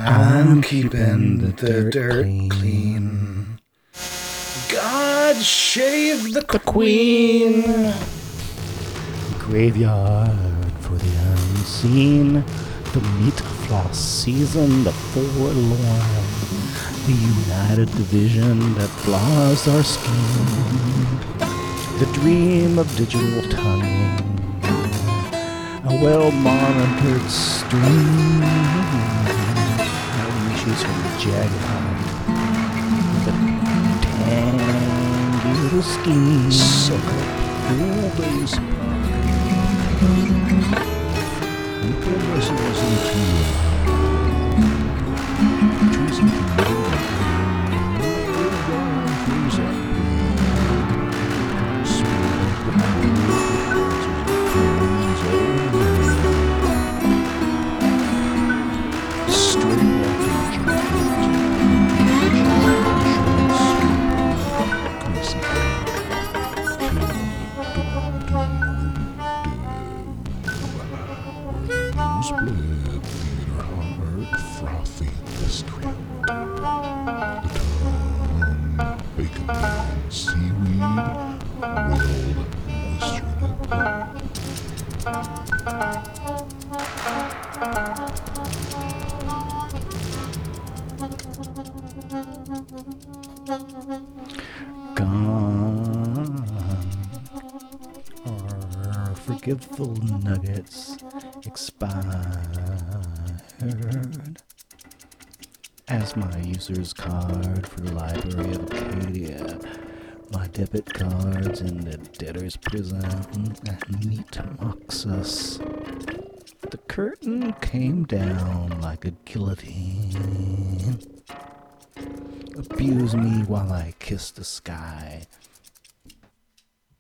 I'm keeping the dirt clean. God save the queen. Graveyard for the unseen. The meat floss season, the forlorn. The united division that flaws our skin. The dream of digital tonguing. A well-monitored stream. Reaches from the jagged heart. With a tangled scheme. Suck up all those gone. Our forgetful nuggets expired. As my user's card for Library of Acadia, my debit cards in the debtor's prison at Meat Moxus. The curtain came down like a guillotine. Abuse me while I kiss the sky.